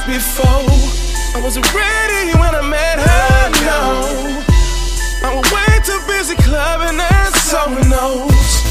before. I wasn't ready when I met her, no. I was way too busy clubbing and so knows.